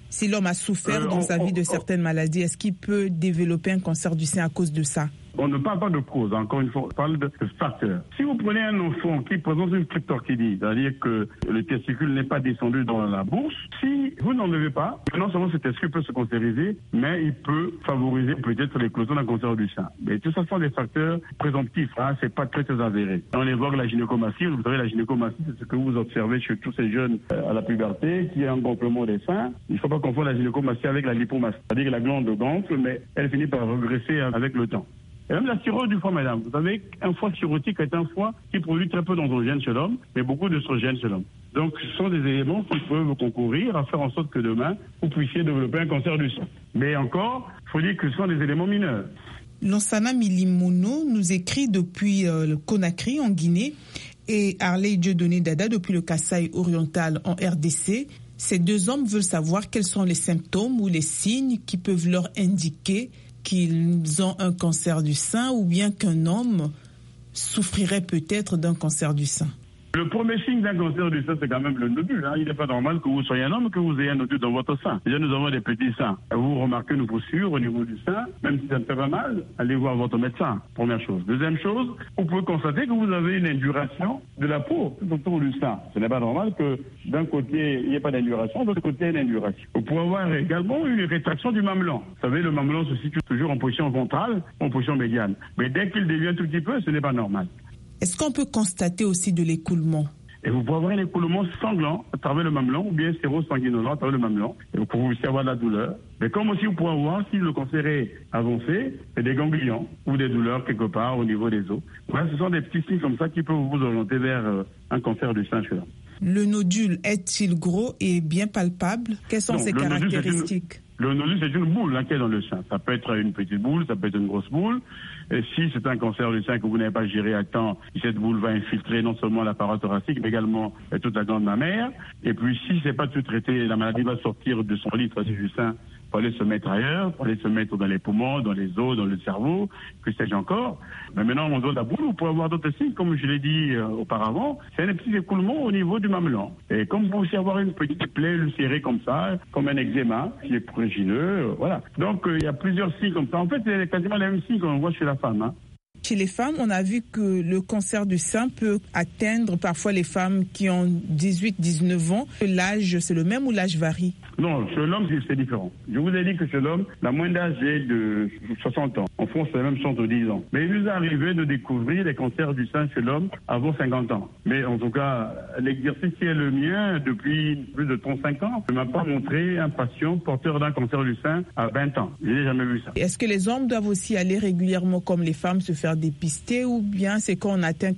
Si l'homme a souffert dans sa vie de certaines maladies, est-ce qu'il peut développer un cancer du sein à cause de ça? On ne parle pas de cause, encore une fois, on parle de facteurs. Si vous prenez un enfant qui présente une cryptorchidie, c'est-à-dire que le testicule n'est pas descendu dans la bourse, si vous n'enlevez pas, non seulement ce testicule peut se cancériser, mais il peut favoriser peut-être l'éclosion d'un cancer du sein. Mais tout ça sont des facteurs présomptifs, c'est pas très avéré. On évoque la gynécomastie, vous savez, la gynécomastie, c'est ce que vous observez chez tous ces jeunes à la puberté, qui est un gonflement des seins. Il ne faut pas confondre la gynécomastie avec la lipomastie, c'est-à-dire que la glande gonfle, mais elle finit par regresser avec le temps. Et même la cirrhose du foie, madame. Vous savez qu'un foie cirrhotique est un foie qui produit très peu d'androgènes chez l'homme, mais beaucoup d'œstrogènes chez l'homme. Donc, ce sont des éléments qui peuvent concourir à faire en sorte que demain, vous puissiez développer un cancer du sein. Mais encore, il faut dire que ce sont des éléments mineurs. Lansana Milimono nous écrit depuis le Conakry, en Guinée, et Harley Dieudonné Dada depuis le Kasaï oriental, en RDC. Ces deux hommes veulent savoir quels sont les symptômes ou les signes qui peuvent leur indiquer qu'ils ont un cancer du sein ou bien qu'un homme souffrirait peut-être d'un cancer du sein. Le premier signe d'un cancer du sein, c'est quand même le nodule. Il n'est pas normal que vous soyez un homme, que vous ayez un nodule dans votre sein. Déjà, nous avons des petits seins. Vous remarquez une poussure au niveau du sein, même si ça ne fait pas mal, allez voir votre médecin, première chose. Deuxième chose, vous pouvez constater que vous avez une induration de la peau tout autour du sein. Ce n'est pas normal que d'un côté, il n'y ait pas d'induration, de l'autre côté, il y a une induration. Vous pouvez avoir également une rétraction du mamelon. Vous savez, le mamelon se situe toujours en position ventrale, en position médiane. Mais dès qu'il devient un tout petit peu, ce n'est pas normal. Est-ce qu'on peut constater aussi de l'écoulement? Et vous pouvez avoir un écoulement sanglant à travers le mamelon ou bien séro-sanguinolent à travers le mamelon. Et vous pouvez aussi avoir de la douleur. Mais comme aussi vous pouvez avoir, si le cancer est avancé, des ganglions ou des douleurs quelque part au niveau des os. Voilà, ce sont des petits signes comme ça qui peuvent vous orienter vers un cancer du sein chez l'homme. Le nodule est-il gros et bien palpable? Quelles sont ses caractéristiques? Le nodule, c'est une boule qui est dans le sein. Ça peut être une petite boule, ça peut être une grosse boule. Et si c'est un cancer du sein que vous n'avez pas géré à temps, cette boule va infiltrer non seulement la paroi thoracique, mais également toute la glande mammaire. Et puis si c'est pas tout traité, la maladie va sortir de son lit du sein pour aller se mettre ailleurs, pour aller se mettre dans les poumons, dans les os, dans le cerveau, que sais-je encore. Mais maintenant, on donne la boule, vous pouvez avoir d'autres signes, comme je l'ai dit auparavant, c'est un petit écoulement au niveau du mamelon. Et comme vous pouvez aussi avoir une petite plaie ulcérée comme ça, comme un eczéma, qui est prurigineux, voilà. Donc, il y a plusieurs signes comme ça. En fait, c'est quasiment les mêmes signes qu'on voit chez la femme. Chez les femmes, on a vu que le cancer du sein peut atteindre parfois les femmes qui ont 18-19 ans. L'âge, c'est le même ou l'âge varie? Non, chez l'homme, c'est différent. Je vous ai dit que chez l'homme, la moyenne d'âge est de 60 ans. En France, c'est même 110 ans. Mais il nous est arrivé de découvrir les cancers du sein chez l'homme avant 50 ans. Mais en tout cas, l'exercice qui est le mien depuis plus de 35 ans ne m'a pas montré un patient porteur d'un cancer du sein à 20 ans. Je n'ai jamais vu ça. Est-ce que les hommes doivent aussi aller régulièrement comme les femmes se faire dépister ou bien c'est quand on atteint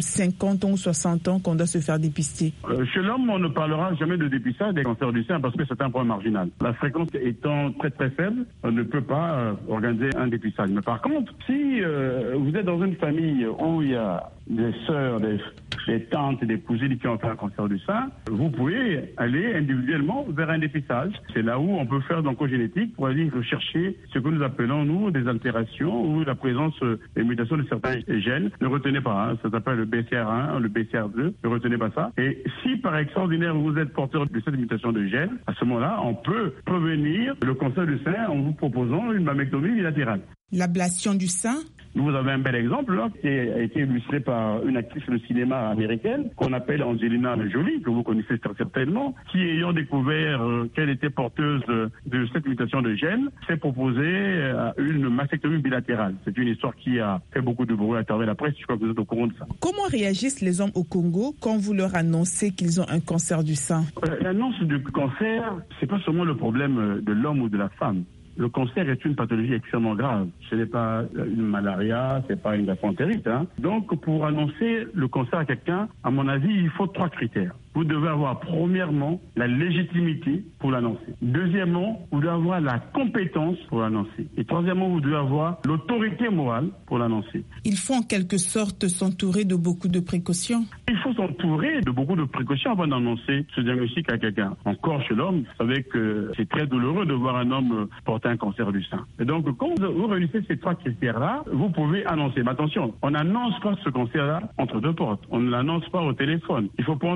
50 ans ou 60 ans qu'on doit se faire dépister? Chez l'homme, on ne parlera jamais de dépistage des cancers du sein parce que c'est un point marginal. La fréquence étant très très faible, on ne peut pas organiser un dépistage. Mais par contre, si vous êtes dans une famille où il y a des sœurs, des tantes et des cousines qui ont fait un cancer du sein, vous pouvez aller individuellement vers un dépistage. C'est là où on peut faire d'oncogénétique pour aller rechercher ce que nous appelons, nous, des altérations ou la présence des mutations de certains gènes. Ne retenez pas, ça s'appelle le BCR1, le BCR2, ne retenez pas ça. Et si par extraordinaire vous êtes porteur de cette mutation de gène, à ce moment-là, on peut prévenir le cancer du sein en vous proposant une mammectomie bilatérale. L'ablation du sein? Vous avez un bel exemple là, qui a été illustré par une actrice de cinéma américaine qu'on appelle Angelina Jolie, que vous connaissez certainement, qui ayant découvert qu'elle était porteuse de cette mutation de gène, s'est proposée une mastectomie bilatérale. C'est une histoire qui a fait beaucoup de bruit à travers la presse, je crois que vous êtes au courant de ça. Comment réagissent les hommes au Congo quand vous leur annoncez qu'ils ont un cancer du sein? L'annonce du cancer, c'est pas seulement le problème de l'homme ou de la femme. Le cancer est une pathologie extrêmement grave. Ce n'est pas une malaria, ce n'est pas une gastroentérite. Donc, pour annoncer le cancer à quelqu'un, à mon avis, il faut 3 critères. Vous devez avoir, premièrement, la légitimité pour l'annoncer. Deuxièmement, vous devez avoir la compétence pour l'annoncer. Et troisièmement, vous devez avoir l'autorité morale pour l'annoncer. Il faut en quelque sorte s'entourer de beaucoup de précautions. Il faut s'entourer de beaucoup de précautions avant d'annoncer ce diagnostic à quelqu'un. Encore chez l'homme, vous savez que c'est très douloureux de voir un homme porter un cancer du sein. Et donc, quand vous réunissez ces 3 critères-là, vous pouvez annoncer. Mais attention, on n'annonce pas ce cancer-là entre 2 portes. On ne l'annonce pas au téléphone. Il faut prendre le temps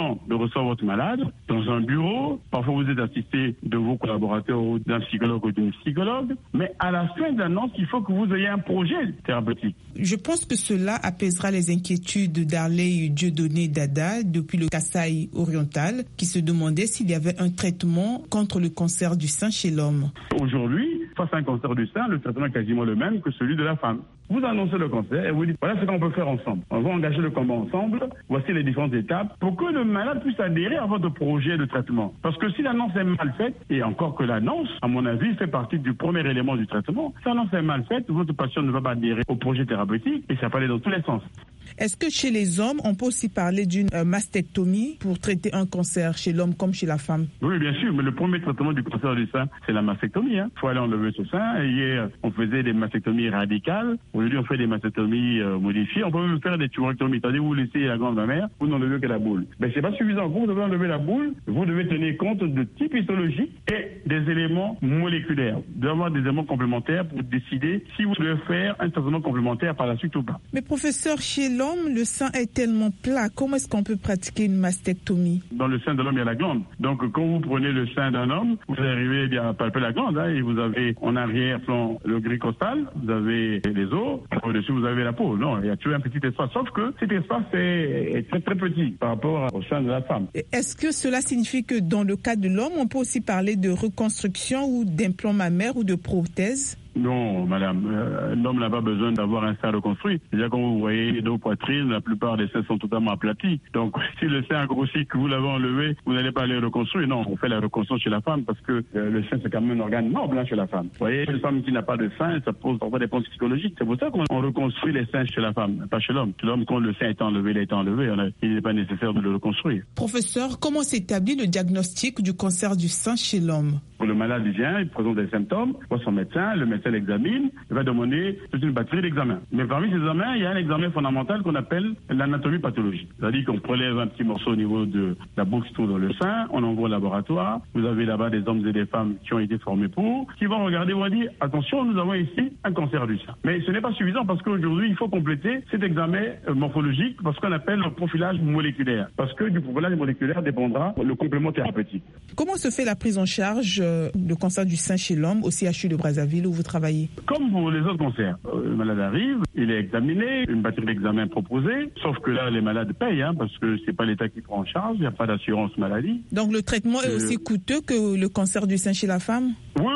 temps de recevoir votre malade dans un bureau. Parfois, vous êtes assisté de vos collaborateurs ou d'un psychologue ou d'une psychologue. Mais à la fin de l'annonce, il faut que vous ayez un projet thérapeutique. Je pense que cela apaisera les inquiétudes d'Arley Dieudonné Dada depuis le Kasaï oriental qui se demandait s'il y avait un traitement contre le cancer du sein chez l'homme. Aujourd'hui, face à un cancer du sein, le traitement est quasiment le même que celui de la femme. Vous annoncez le cancer et vous dites voilà ce qu'on peut faire ensemble. On va engager le combat ensemble. Voici les différentes étapes pour que le malade puisse adhérer à votre projet de traitement. Parce que si l'annonce est mal faite, et encore que l'annonce, à mon avis, fait partie du premier élément du traitement, si l'annonce est mal faite, votre patient ne va pas adhérer au projet thérapeutique et ça va aller dans tous les sens. Est-ce que chez les hommes, on peut aussi parler d'une mastectomie pour traiter un cancer chez l'homme comme chez la femme? Oui, bien sûr, mais le premier traitement du cancer du sein, c'est la mastectomie. Il faut aller enlever ce sein. Hier, on faisait des mastectomies radicales. Aujourd'hui, on fait des mastectomies modifiées. On peut même faire des tumorectomies. C'est-à-dire, vous laissez la glande mammaire, vous n'enlevez que la boule. Mais c'est pas suffisant. Vous devez enlever la boule. Vous devez tenir compte de type histologique et des éléments moléculaires. Vous devez avoir des éléments complémentaires pour décider si vous devez faire un traitement complémentaire par la suite ou pas. Mais professeur, chez l'homme, le sein est tellement plat. Comment est-ce qu'on peut pratiquer une mastectomie? Dans le sein de l'homme, il y a la glande. Donc, quand vous prenez le sein d'un homme, vous arrivez à palper la glande. Et vous avez en arrière-plan le gris costal, vous avez les os, au-dessus vous avez la peau. Non, il y a toujours un petit espace. Sauf que cet espace est très très petit par rapport au sein de la femme. Est-ce que cela signifie que dans le cas de l'homme, on peut aussi parler de reconstruction ou d'implant mammaire ou de prothèse? Non, madame, l'homme n'a pas besoin d'avoir un sein reconstruit. Déjà, quand vous voyez les deux poitrines, la plupart des seins sont totalement aplatis. Donc, si le sein a grossi, que vous l'avez enlevé, vous n'allez pas les reconstruire. Non, on fait la reconstruction chez la femme parce que le sein, c'est quand même un organe noble chez la femme. Vous voyez, une femme qui n'a pas de sein, ça pose parfois des problèmes psychologiques. C'est pour ça qu'on reconstruit les seins chez la femme, pas chez l'homme. L'homme, quand le sein est enlevé, il est enlevé. Il n'est pas nécessaire de le reconstruire. Professeur, comment s'établit le diagnostic du cancer du sein chez l'homme? Le malade vient, il présente des symptômes, voit son médecin, le médecin l'examine, il va demander toute une batterie d'examens. Mais parmi ces examens, il y a un examen fondamental qu'on appelle l'anatomie pathologique. C'est-à-dire qu'on prélève un petit morceau au niveau de la bouche qui se trouve dans le sein, on envoie au laboratoire, vous avez là-bas des hommes et des femmes qui ont été formés pour, qui vont regarder, vont dire, attention, nous avons ici un cancer du sein. Mais ce n'est pas suffisant parce qu'aujourd'hui, il faut compléter cet examen morphologique parce qu'on appelle le profilage moléculaire. Parce que du profilage moléculaire dépendra le complément thérapeutique. Comment se fait la prise en charge le cancer du sein chez l'homme au CHU de Brazzaville où vous travaillez? Comme pour les autres cancers, le malade arrive, il est examiné, une batterie d'examens proposée, sauf que là, les malades payent, parce que c'est pas l'État qui prend en charge, il n'y a pas d'assurance maladie. Donc le traitement est aussi coûteux que le cancer du sein chez la femme? Oui,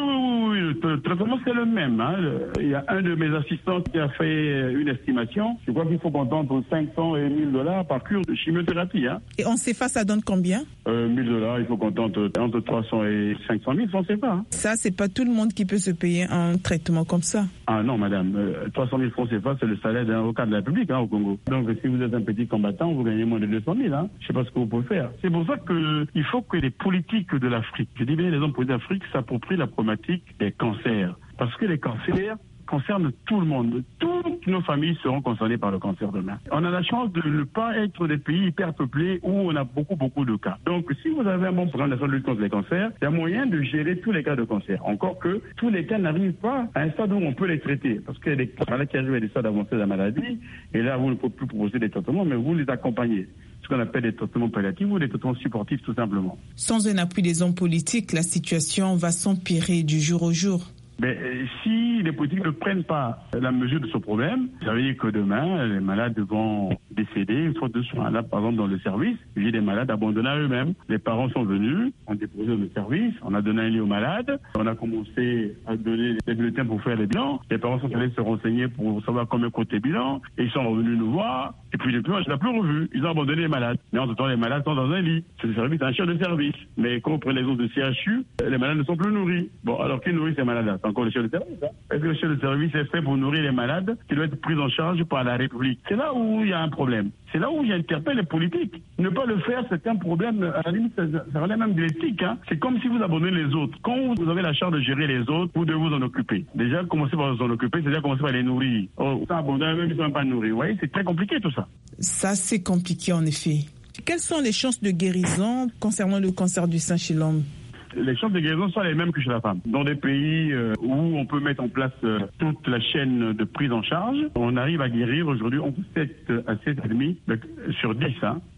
le traitement c'est le même. Il y a un de mes assistants qui a fait une estimation. Je crois qu'il faut compter entre 500 et 1000 $ par cure de chimiothérapie. Et en CFA, ça donne combien? 1000 $, il faut compter entre 300 et 500 000 francs CFA. Ça, c'est pas tout le monde qui peut se payer un traitement comme ça. Ah non, madame. 300 000 francs CFA, c'est le salaire d'un avocat de la République au Congo. Donc, si vous êtes un petit combattant, vous gagnez moins de 200 000. Je sais pas ce que vous pouvez faire. C'est pour ça qu'il faut que les politiques de l'Afrique, je dis bien les hommes politiques d'Afrique, s'approprient la problématique des cancers. Parce que les cancers concernent tout le monde. Toutes nos familles seront concernées par le cancer demain. On a la chance de ne pas être des pays hyper peuplés où on a beaucoup de cas. Donc, si vous avez un bon programme national de lutte contre les cancers, il y a moyen de gérer tous les cas de cancer. Encore que tous les cas n'arrivent pas à un stade où on peut les traiter. Parce qu'il y a des malades qui arrivent à des stades avancés de la maladie, et là, vous ne pouvez plus proposer des traitements, mais vous les accompagnez. Ce qu'on appelle des traitements palliatifs ou des traitements supportifs, tout simplement. Sans un appui des hommes politiques, la situation va s'empirer du jour au jour. Mais si les politiques ne prennent pas la mesure de ce problème, ça veut dire que demain, les malades vont décéder une faute de soins. Là, par exemple, dans le service, j'ai des malades abandonnés à eux-mêmes. Les parents sont venus, ont déposé le service, on a donné un lit aux malades, on a commencé à donner des bulletins pour faire les bilans. Les parents sont allés se renseigner pour savoir combien coûte les bilans, et ils sont revenus nous voir, et puis depuis, je n'ai plus revu. Ils ont abandonné les malades. Mais en tout temps, les malades sont dans un lit. C'est le service, un chef de service. Mais quand on prend les autres de CHU, les malades ne sont plus nourris. Bon, alors qui nourrit ces malades-là? C'est encore le chef de service. Est-ce que le chef de service est fait pour nourrir les malades qui doivent être pris en charge par la République? C'est là où il y a un problème. C'est là où j'interpelle les politiques. Ne pas le faire, c'est un problème, à la limite, ça relève même de l'éthique. C'est comme si vous abandonnez les autres. Quand vous avez la charge de gérer les autres, vous devez vous en occuper. Déjà, commencer par vous en occuper, c'est déjà commencer par les nourrir. Oh, ça abandonne, même ils ne sont pas nourris. Vous voyez, c'est très compliqué tout ça. Ça, c'est compliqué en effet. Quelles sont les chances de guérison concernant le cancer du sein chez l'homme? Les chances de guérison sont les mêmes que chez la femme. Dans des pays où on peut mettre en place toute la chaîne de prise en charge, on arrive à guérir aujourd'hui entre 7 à 7,5 sur 10.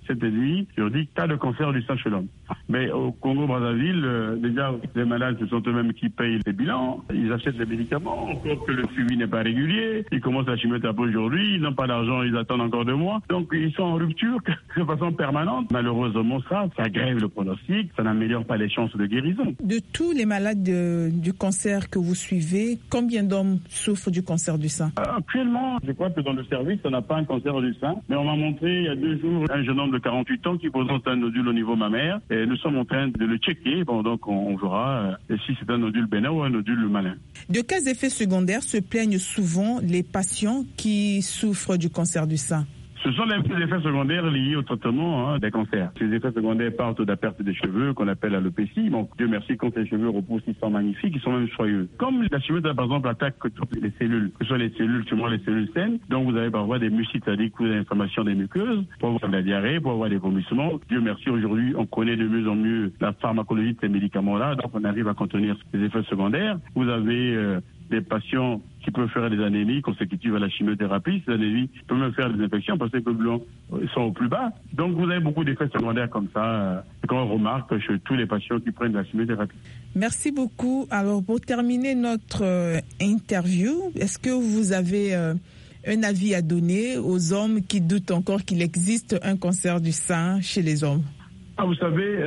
cette nuit sur 10 cas de cancer du sein chez l'homme. Mais au Congo-Brazzaville, déjà, les malades, ce sont eux-mêmes qui payent les bilans, ils achètent les médicaments, encore que le suivi n'est pas régulier, ils commencent la chimiothérapie aujourd'hui, ils n'ont pas d'argent, ils attendent encore 2 mois. Donc, ils sont en rupture de façon permanente. Malheureusement, ça grève le pronostic, ça n'améliore pas les chances de guérison. De tous les malades du cancer que vous suivez, combien d'hommes souffrent du cancer du sein? Actuellement, je crois que dans le service, on n'a pas un cancer du sein, mais on m'a montré il y a 2 jours un jeune homme de 48 ans qui présente un nodule au niveau mammaire et nous sommes en train de le checker. Bon, donc on verra si c'est un nodule bénin ou un nodule malin. De quels effets secondaires se plaignent souvent les patients qui souffrent du cancer du sein? Ce sont les effets secondaires liés au traitement des cancers. Ces effets secondaires partent de la perte des cheveux, qu'on appelle alopécie. Bon, Dieu merci, quand les cheveux repoussent, ils sont magnifiques, ils sont même soyeux. Comme la chimiothérapie, par exemple, attaque toutes les cellules, que ce soit les cellules tumeurs, les cellules saines, donc vous avez parfois des mucites, c'est-à-dire que vous avez l'inflammation des muqueuses, pour avoir de la diarrhée, pour avoir des vomissements. Dieu merci, aujourd'hui, on connaît de mieux en mieux la pharmacologie de ces médicaments-là, donc on arrive à contenir ces effets secondaires. Vous avez des patients qui peuvent faire des anémies consécutives à la chimiothérapie. Ces anémies peuvent même faire des infections parce que les globules sont au plus bas. Donc vous avez beaucoup d'effets secondaires comme ça qu'on remarque chez tous les patients qui prennent la chimiothérapie. Merci beaucoup. Alors pour terminer notre interview, est-ce que vous avez un avis à donner aux hommes qui doutent encore qu'il existe un cancer du sein chez les hommes? Vous savez,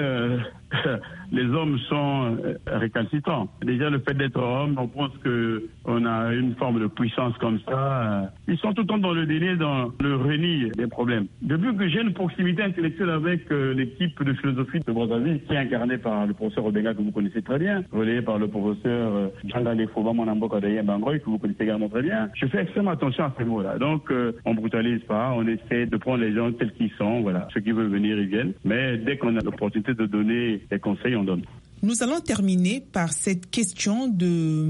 les hommes sont récalcitrants. Déjà, le fait d'être homme, on pense qu'on a une forme de puissance comme ça. Ils sont tout le temps dans le délai, dans le reni des problèmes. Depuis que j'ai une proximité intellectuelle avec l'équipe de philosophie de Brazzaville, qui est incarnée par le professeur Obenga, que vous connaissez très bien, relayé par le professeur Djangale Foba Monamboka Dayen Bangoy, que vous connaissez également très bien, je fais extrêmement attention à ces mots-là. Donc, on brutalise pas, on essaie de prendre les gens tels qu'ils sont, voilà. Ceux qui veulent venir, ils viennent. Mais dès qu'on a l'opportunité de donner des conseils, on donne. Nous allons terminer par cette question de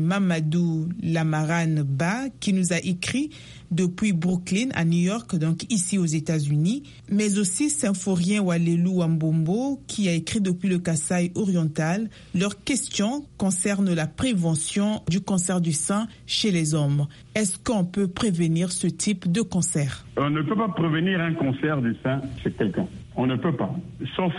Mamadou Lamarane Ba qui nous a écrit depuis Brooklyn à New York, donc ici aux États-Unis, mais aussi Symphorien Walelou Wambombo qui a écrit depuis le Kasaï oriental. Leur question concerne la prévention du cancer du sein chez les hommes. Est-ce qu'on peut prévenir ce type de cancer? On ne peut pas prévenir un cancer du sein chez quelqu'un. On ne peut pas. Sauf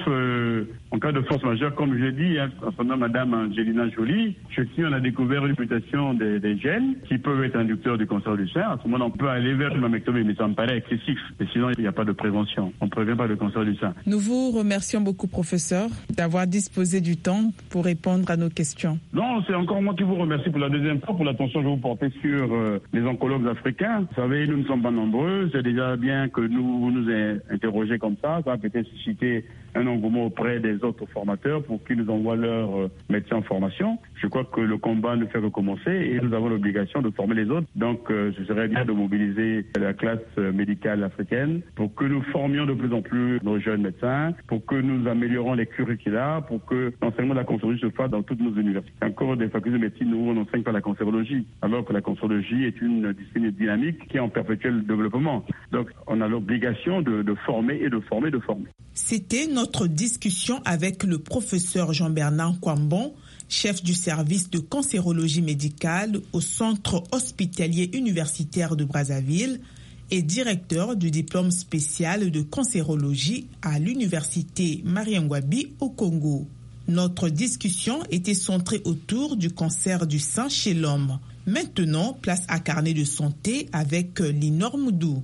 en cas de force majeure, comme je l'ai dit, concernant Madame Angelina Jolie, chez qui on a découvert une mutation des gènes qui peuvent être inducteurs du cancer du sein. À ce moment-là, on peut aller vers une mammectomie, mais ça me paraît excessif. Et sinon, il n'y a pas de prévention. On ne prévient pas le cancer du sein. Nous vous remercions beaucoup, professeur, d'avoir disposé du temps pour répondre à nos questions. Non, c'est encore moi qui vous remercie pour la deuxième fois, pour l'attention que vous portez sur les oncologues africains. Vous savez, nous ne sommes pas nombreux. C'est déjà bien que vous nous interrogez comme ça. Ça a peut-être suscité un engouement auprès des autres formateurs pour qu'ils nous envoient leurs médecins en formation. Je crois que le combat ne fait que commencer et nous avons l'obligation de former les autres. Donc, ce serait bien de mobiliser la classe médicale africaine pour que nous formions de plus en plus nos jeunes médecins, pour que nous améliorons les curricula, pour que l'enseignement de la cancérologie se fasse dans toutes nos universités. Encore des facultés de médecine où on n'enseigne pas la cancérologie, alors que la cancérologie est une discipline dynamique qui est en perpétuel développement. Donc, on a l'obligation de former et de former, de former. C'était notre discussion avec le professeur Jean-Bernard Kwambon, chef du service de cancérologie médicale au Centre hospitalier universitaire de Brazzaville et directeur du diplôme spécial de cancérologie à l'université Mariangwabi au Congo. Notre discussion était centrée autour du cancer du sein chez l'homme. Maintenant, place à Carnet de santé avec Linor Moudou.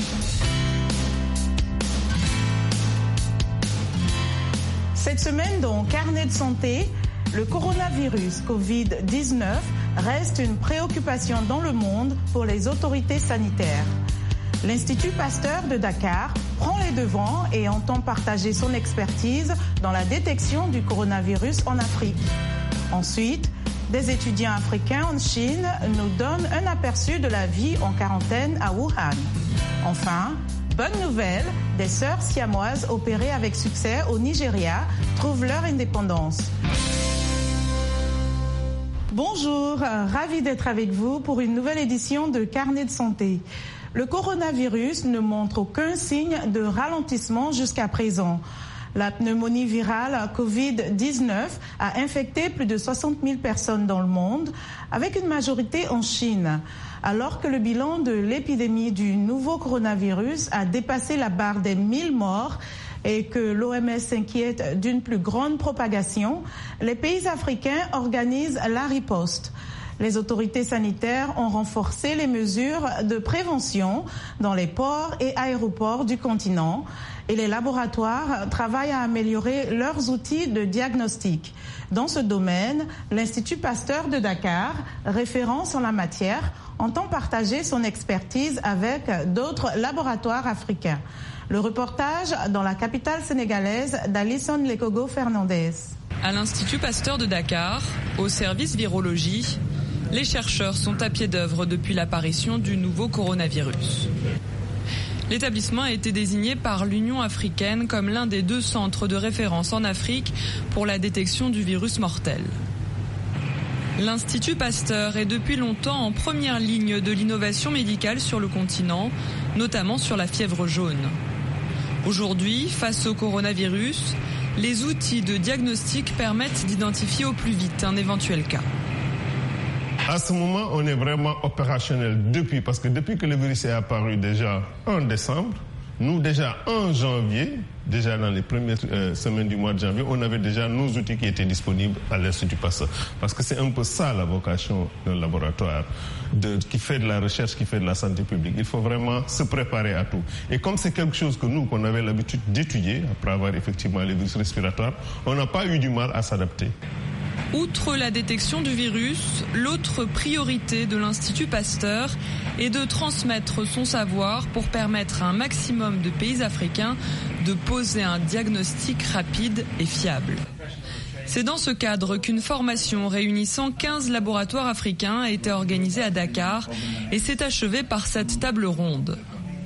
Cette semaine, dans Carnet de santé, le coronavirus Covid-19 reste une préoccupation dans le monde pour les autorités sanitaires. L'Institut Pasteur de Dakar prend les devants et entend partager son expertise dans la détection du coronavirus en Afrique. Ensuite, des étudiants africains en Chine nous donnent un aperçu de la vie en quarantaine à Wuhan. Enfin, bonne nouvelle, des sœurs siamoises opérées avec succès au Nigeria trouvent leur indépendance. Bonjour, ravi d'être avec vous pour une nouvelle édition de Carnet de santé. Le coronavirus ne montre aucun signe de ralentissement jusqu'à présent. La pneumonie virale Covid-19 a infecté plus de 60 000 personnes dans le monde, avec une majorité en Chine. Alors que le bilan de l'épidémie du nouveau coronavirus a dépassé la barre des 1000 morts, et que l'OMS s'inquiète d'une plus grande propagation, les pays africains organisent la riposte. Les autorités sanitaires ont renforcé les mesures de prévention dans les ports et aéroports du continent et les laboratoires travaillent à améliorer leurs outils de diagnostic. Dans ce domaine, l'Institut Pasteur de Dakar, référence en la matière, entend partager son expertise avec d'autres laboratoires africains. Le reportage dans la capitale sénégalaise d'Alison Lekogo Fernandez. À l'Institut Pasteur de Dakar, au service virologie, les chercheurs sont à pied d'œuvre depuis l'apparition du nouveau coronavirus. L'établissement a été désigné par l'Union africaine comme l'un des 2 centres de référence en Afrique pour la détection du virus mortel. L'Institut Pasteur est depuis longtemps en première ligne de l'innovation médicale sur le continent, notamment sur la fièvre jaune. Aujourd'hui, face au coronavirus, les outils de diagnostic permettent d'identifier au plus vite un éventuel cas. À ce moment, on est vraiment opérationnel parce que depuis que le virus est apparu déjà en décembre, nous déjà en janvier, déjà dans les premières semaines du mois de janvier, on avait déjà nos outils qui étaient disponibles à l'Institut Pasteur. Parce que c'est un peu ça la vocation d'un laboratoire qui fait de la recherche, qui fait de la santé publique. Il faut vraiment se préparer à tout. Et comme c'est quelque chose qu'on avait l'habitude d'étudier, après avoir effectivement les virus respiratoires, on n'a pas eu du mal à s'adapter. Outre la détection du virus, l'autre priorité de l'Institut Pasteur est de transmettre son savoir pour permettre à un maximum de pays africains de poser un diagnostic rapide et fiable. C'est dans ce cadre qu'une formation réunissant 15 laboratoires africains a été organisée à Dakar et s'est achevée par cette table ronde.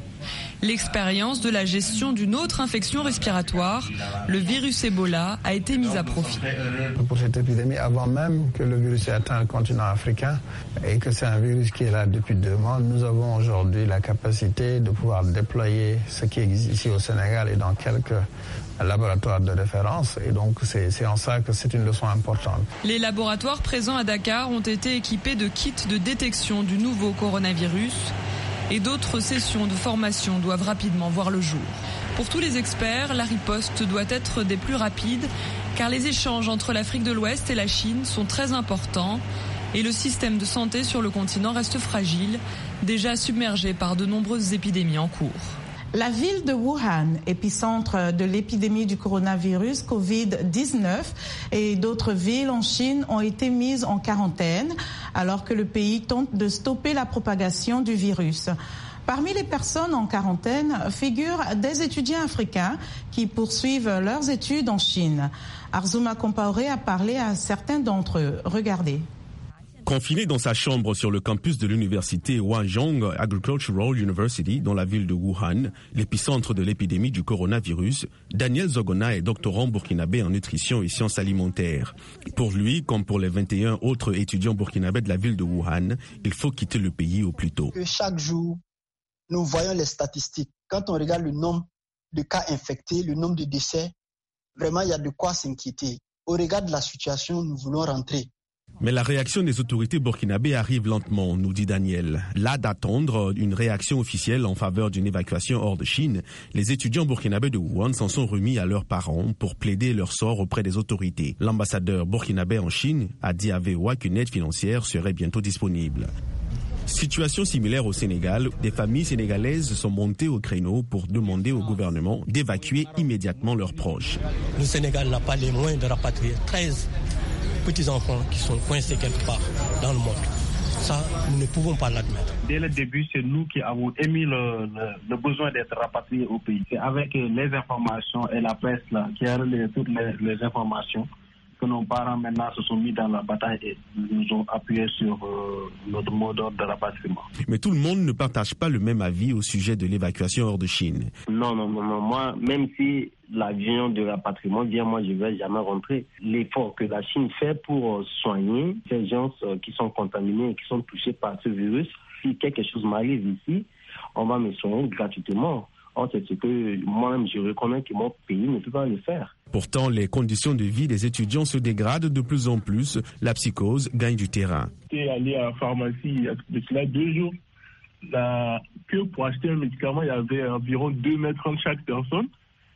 L'expérience de la gestion d'une autre infection respiratoire, le virus Ebola, a été mise à profit. Pour cette épidémie, avant même que le virus ait atteint le continent africain et que c'est un virus qui est là depuis 2 mois, nous avons aujourd'hui la capacité de pouvoir déployer ce qui existe ici au Sénégal et dans quelques laboratoires de référence. Et donc c'est en ça que c'est une leçon importante. Les laboratoires présents à Dakar ont été équipés de kits de détection du nouveau coronavirus. Et d'autres sessions de formation doivent rapidement voir le jour. Pour tous les experts, la riposte doit être des plus rapides car les échanges entre l'Afrique de l'Ouest et la Chine sont très importants et le système de santé sur le continent reste fragile, déjà submergé par de nombreuses épidémies en cours. La ville de Wuhan, épicentre de l'épidémie du coronavirus Covid-19 et d'autres villes en Chine ont été mises en quarantaine alors que le pays tente de stopper la propagation du virus. Parmi les personnes en quarantaine figurent des étudiants africains qui poursuivent leurs études en Chine. Arzouma Compaoré a parlé à certains d'entre eux. Regardez. Confiné dans sa chambre sur le campus de l'université Huazhong Agricultural University dans la ville de Wuhan, l'épicentre de l'épidémie du coronavirus, Daniel Zogona est doctorant burkinabé en nutrition et sciences alimentaires. Pour lui, comme pour les 21 autres étudiants burkinabés de la ville de Wuhan, il faut quitter le pays au plus tôt. Chaque jour, nous voyons les statistiques. Quand on regarde le nombre de cas infectés, le nombre de décès, vraiment il y a de quoi s'inquiéter. Au regard de la situation, nous voulons rentrer. Mais la réaction des autorités burkinabées arrive lentement, nous dit Daniel. Là d'attendre une réaction officielle en faveur d'une évacuation hors de Chine, les étudiants burkinabés de Wuhan s'en sont remis à leurs parents pour plaider leur sort auprès des autorités. L'ambassadeur burkinabé en Chine a dit à VOA qu'une aide financière serait bientôt disponible. Situation similaire au Sénégal, des familles sénégalaises sont montées au créneau pour demander au gouvernement d'évacuer immédiatement leurs proches. Le Sénégal n'a pas les moyens de rapatrier 13 petits-enfants qui sont coincés quelque part dans le monde. Ça, nous ne pouvons pas l'admettre. Dès le début, c'est nous qui avons émis le besoin d'être rapatriés au pays. C'est avec les informations et la presse là, qui a relayé toutes les informations que nos parents maintenant se sont mis dans la bataille et nous ont appuyé sur notre mot d'ordre de rapatriement. Mais tout le monde ne partage pas le même avis au sujet de l'évacuation hors de Chine. Non. Moi, même si l'avion de rapatriement vient, moi, je ne vais jamais rentrer. L'effort que la Chine fait pour soigner ces gens qui sont contaminés et qui sont touchés par ce virus, si quelque chose m'arrive ici, on va me soigner gratuitement. Or, c'est ce que moi-même, je reconnais que mon pays ne peut pas le faire. Pourtant, les conditions de vie des étudiants se dégradent de plus en plus. La psychose gagne du terrain. J'étais allé à la pharmacie il y a de cela 2 jours. La queue pour acheter un médicament, il y avait environ 2 mètres entre chaque personne.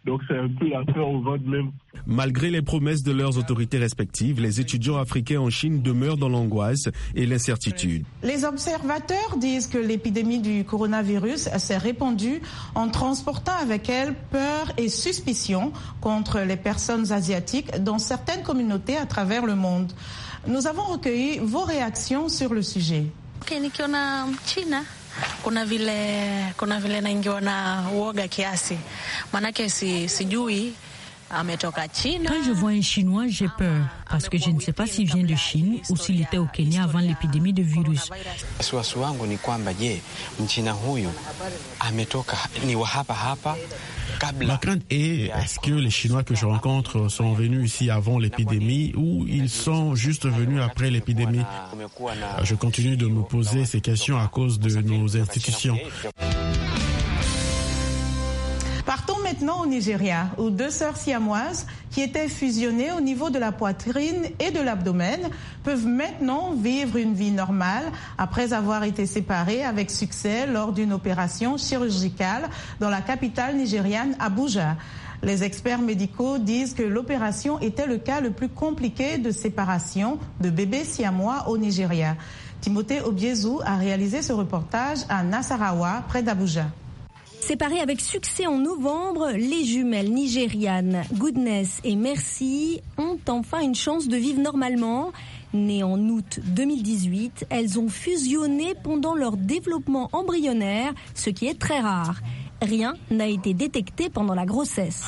Donc c'est un peu la peur au ventre même. Malgré les promesses de leurs autorités respectives, les étudiants africains en Chine demeurent dans l'angoisse et l'incertitude. Les observateurs disent que l'épidémie du coronavirus s'est répandue en transportant avec elle peur et suspicion contre les personnes asiatiques dans certaines communautés à travers le monde. Nous avons recueilli vos réactions sur le sujet. Kuna vile naingiwa na uoga kiasi, manake sijui ametoka China. Quand je vois un Chinois, j'ai peur parce que je ne sais pas s'il vient de Chine ou s'il était au Kenya avant l'épidémie de virus. Wasiwasi wangu ni kwamba je, Mchina huyu ametoka ni wa hapa. Ma crainte est-ce que les Chinois que je rencontre sont venus ici avant l'épidémie ou ils sont juste venus après l'épidémie? Je continue de me poser ces questions à cause de nos institutions. Partons maintenant au Nigeria, où 2 sœurs siamoises qui étaient fusionnées au niveau de la poitrine et de l'abdomen peuvent maintenant vivre une vie normale après avoir été séparées avec succès lors d'une opération chirurgicale dans la capitale nigériane Abuja. Les experts médicaux disent que l'opération était le cas le plus compliqué de séparation de bébés siamois au Nigeria. Timothée Obiezou a réalisé ce reportage à Nasarawa, près d'Abuja. Séparées avec succès en novembre, les jumelles nigérianes Goodness et Merci ont enfin une chance de vivre normalement. Nées en août 2018, elles ont fusionné pendant leur développement embryonnaire, ce qui est très rare. Rien n'a été détecté pendant la grossesse.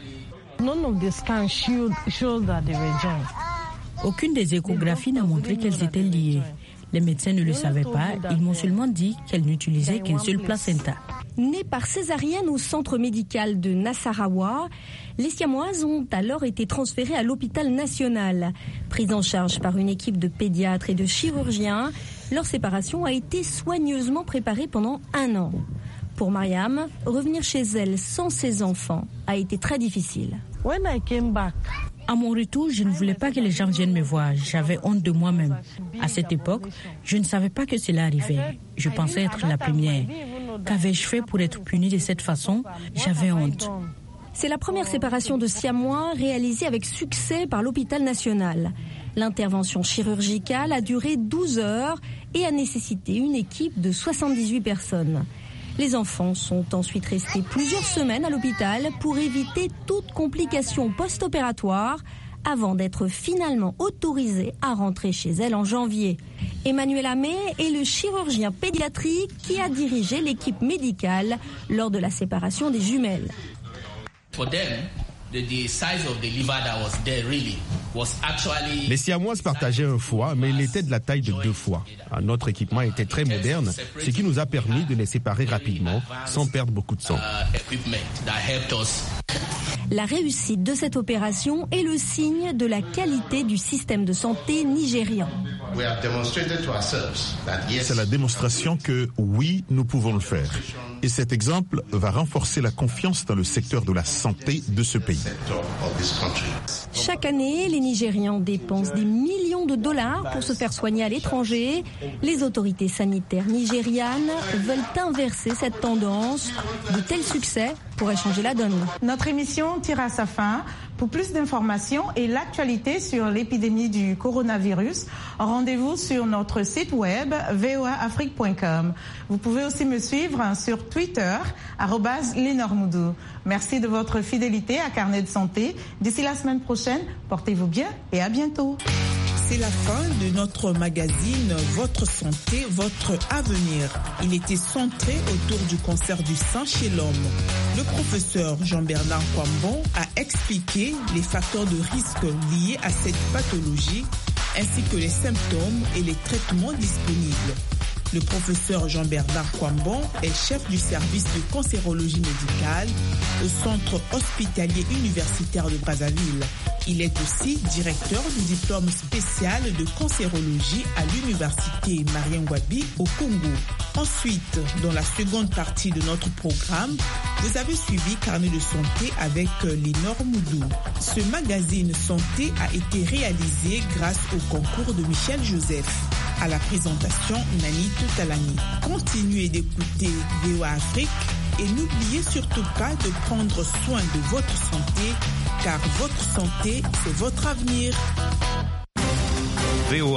Aucune des échographies n'a montré qu'elles étaient liées. Les médecins ne le savaient pas, ils m'ont seulement dit qu'elles n'utilisaient qu'une seule placenta. Nées par césarienne au centre médical de Nasarawa, les siamoises ont alors été transférées à l'hôpital national. Prises en charge par une équipe de pédiatres et de chirurgiens, leur séparation a été soigneusement préparée pendant 1 an. Pour Mariam, revenir chez elle sans ses enfants a été très difficile. À mon retour, je ne voulais pas que les gens viennent me voir. J'avais honte de moi-même. À cette époque, je ne savais pas que cela arrivait. Je pensais être la première. Qu'avais-je fait pour être punie de cette façon? J'avais honte. C'est la première séparation de siamois réalisée avec succès par l'hôpital national. L'intervention chirurgicale a duré 12 heures et a nécessité une équipe de 78 personnes. Les enfants sont ensuite restés plusieurs semaines à l'hôpital pour éviter toute complication post-opératoire avant d'être finalement autorisés à rentrer chez elles en janvier. Emmanuel Amé est le chirurgien pédiatrique qui a dirigé l'équipe médicale lors de la séparation des jumelles. Les siamoises partageaient un foie, mais il était de la taille de 2 foies. Notre équipement était très moderne, ce qui nous a permis de les séparer rapidement, sans perdre beaucoup de sang. La réussite de cette opération est le signe de la qualité du système de santé nigérian. C'est la démonstration que oui, nous pouvons le faire. Et cet exemple va renforcer la confiance dans le secteur de la santé de ce pays. Chaque année, les Nigérians dépensent des millions de dollars pour se faire soigner à l'étranger. Les autorités sanitaires nigérianes veulent inverser cette tendance. De tels succès pourraient changer la donne. Notre émission tire à sa fin. Pour plus d'informations et l'actualité sur l'épidémie du coronavirus, rendez-vous sur notre site web voaafrique.com. Vous pouvez aussi me suivre sur Twitter, @Lenormoudou. Merci de votre fidélité à Carnet de Santé. D'ici la semaine prochaine, portez-vous bien et à bientôt. C'est la fin de notre magazine Votre santé, votre avenir. Il était centré autour du cancer du sein chez l'homme. Le professeur Jean-Bernard Kwambon a expliqué les facteurs de risque liés à cette pathologie, ainsi que les symptômes et les traitements disponibles. Le professeur Jean-Bernard Kwambon est chef du service de cancérologie médicale au centre hospitalier universitaire de Brazzaville. Il est aussi directeur du diplôme spécial de cancérologie à l'université Marien-Ngouabi au Congo. Ensuite, dans la seconde partie de notre programme, vous avez suivi Carnet de santé avec Lénore Moudou. Ce magazine santé a été réalisé grâce au concours de Michel Joseph. À la présentation, Nanit Talani. Continuez d'écouter VOA Afrique et n'oubliez surtout pas de prendre soin de votre santé, car votre santé, c'est votre avenir.